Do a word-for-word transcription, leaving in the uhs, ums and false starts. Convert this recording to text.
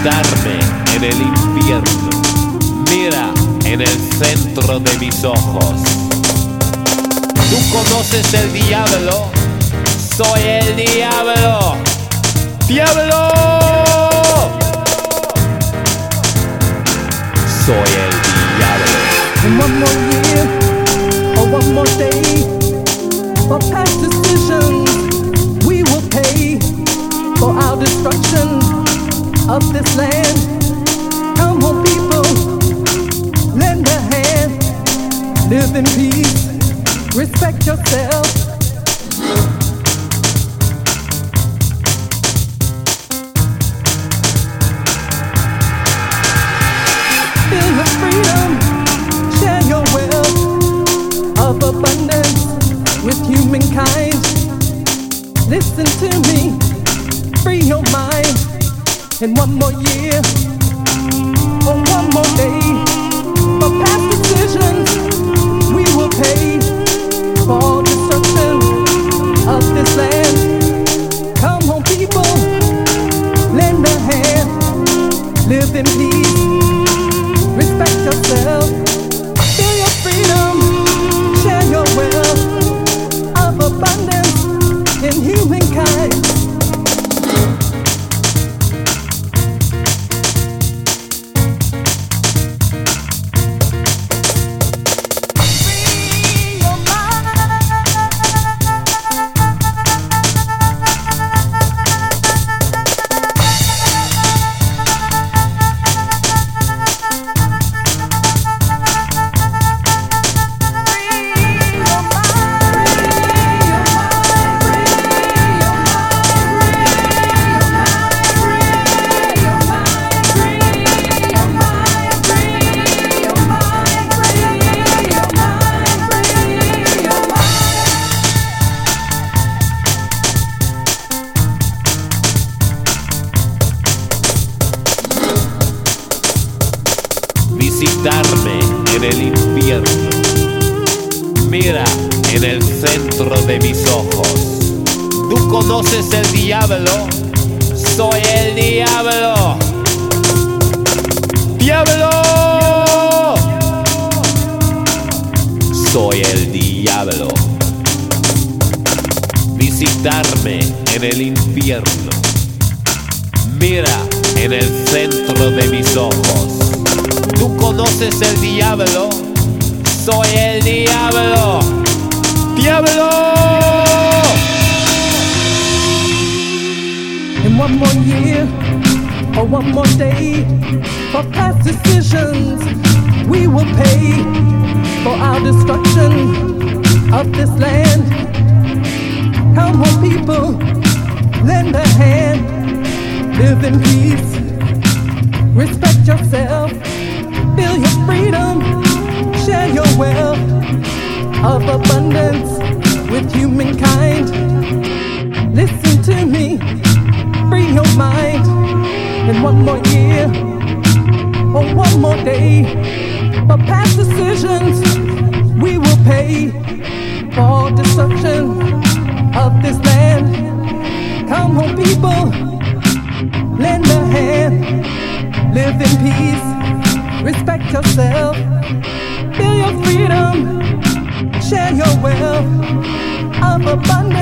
visitarme en el infierno. Mira en el centro de mis ojos. Tú conoces el diablo, soy el diablo. ¡Diablo! Soy el diablo. And one more year, or one more day, for past decisions, we will pay for our destruction of this land. Come home, people, lend a hand, live in peace, respect yourself. Feel your freedom, share your wealth of abundance with humankind. Listen to me, free your mind. In one more year, on one more day, for past decisions, we will pay for all destruction of this land. Come home, people, lend a hand, live in peace, respect yourself. Feel your freedom, share your wealth of abundance in humankind. Visitarme en el infierno. Mira en el centro de mis ojos. Tú conoces el diablo, soy el diablo. ¡Diablo! Soy el diablo. Visitarme en el infierno. Mira en el centro de mis ojos. Tú conoces el diablo, soy el diablo. ¡Diablo! In one more year, or one more day, for past decisions, we will pay for our destruction of this land. Come home, people, lend a hand, live in peace, respect yourself. Feel your freedom, share your wealth of abundance with humankind. Listen to me, free your mind. In one more year, or one more day, for past decisions, we will pay for all destruction of this land. Come home, people, lend a hand, live in peace, respect yourself. Feel your freedom, share your wealth of abundance